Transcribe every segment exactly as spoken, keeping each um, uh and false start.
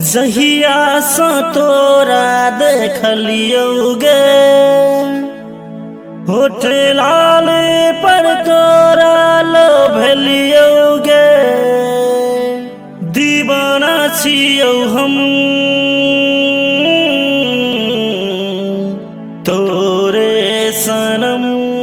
जहिया सँ तोरा देखलियौगे होठ लाल पर तोरा लोभलियौगे दीवाना छियौ हम तोरे सनम।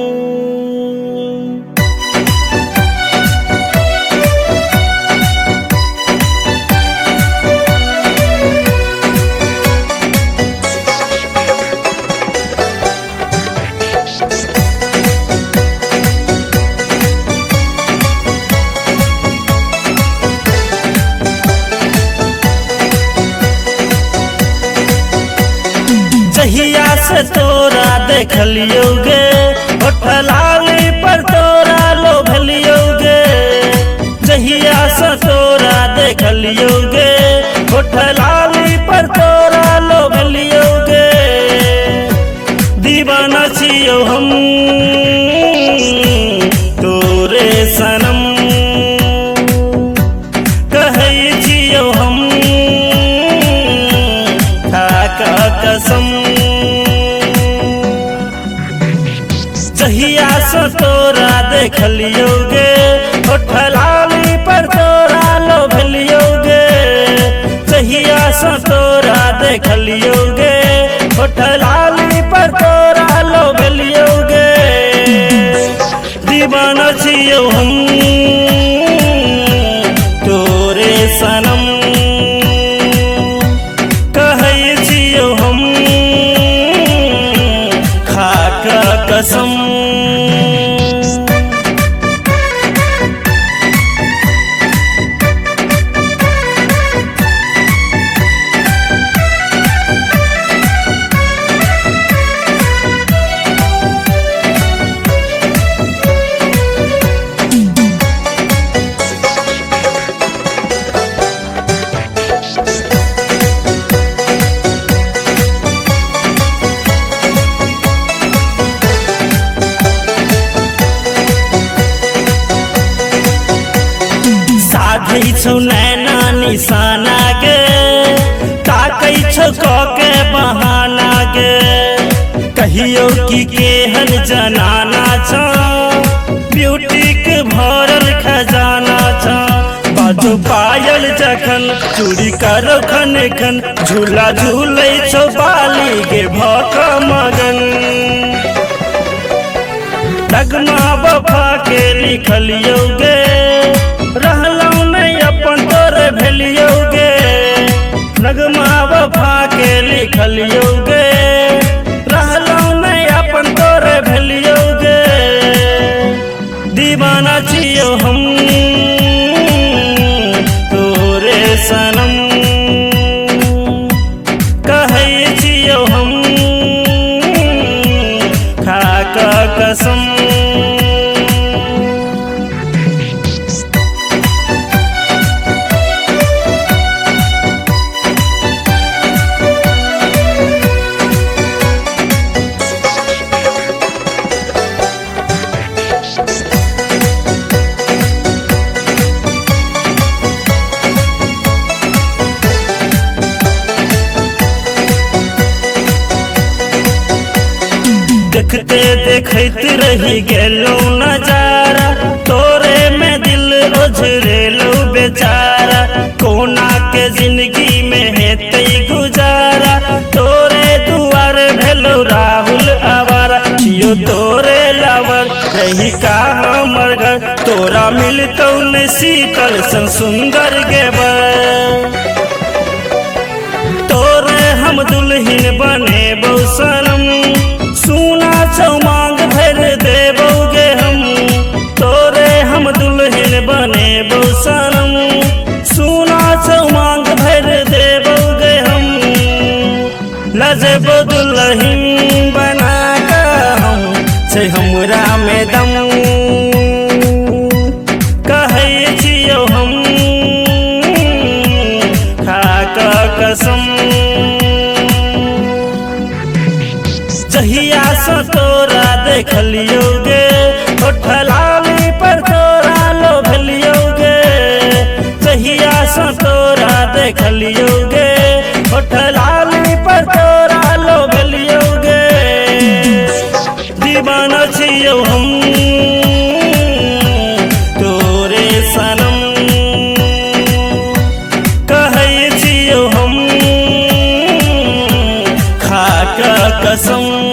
जहिया से तोरा देखलियौगे होठ लाल पर तोरा लोभलियौगे जहिया से तोरा देखलियौगे होठ लाल पर तोरा लोभलियौगे दीवाना छियौ हम तोरे सनम कहै छियौ हम खाका कसम। जहिया से तोरा देखलियौगे होठ लाल पर तोरा लोभलियौगे जहिया से तोरा देखलियौगे होठ लाल पर तोरा लोभलियौगे दीवाना छियौ हम तोरे सनम कहै छियौ हम खाका कसम। साधै छौ नैना निशाना गे ताकै छौ कके बहाना गे कहियो कि केहन जनाना छ ब्यूटी के भरल खजाना छ बाजो पायल जखन चूड़ी करो खन खन झूला झूलै छौ बाली गे भक मगन नगमा वफा के लिखलियौगे रहलौ नहीं अपन तोरे भेलियौगे नगमा वफा के लिखलियौगे रहलौ नहीं अपन तोरे भेलियौगे दीवाना छियौ हम तोरे सनम कहै छियौ हम खाका कसम। देखते देखत रही गेलो नजारा तोरे में दिल रोझरेलो बेचारा कोना के जिंदगी में हेतै गुजारा तोरे दुआर भेलो राहुल आवारा यो तोरे लावर रही का हमर घर तोरा मिलतौ न शीतल सन सुंदर गेबर तोरे हम दुल्हन बनेबौ सनम सुना छौ मांग भर देबौगे हम तोरे हम दुल्हन बनेबौ सनम सुना छौ मांग भर देबौगे हम लजबो दुल्हन बना का हम छै हमरा में दम कहै छियौ हम खाका कसम। जहिया से तोरा देखलियौगे होठ लाल पर तोरा लोभलियौगे जहिया से तोरा देखलियौगे होठ लाली पर तोरा लो गलियोगे दीवाना छियौ हम तोरे सनम कहै छियौ हम खाक कसम।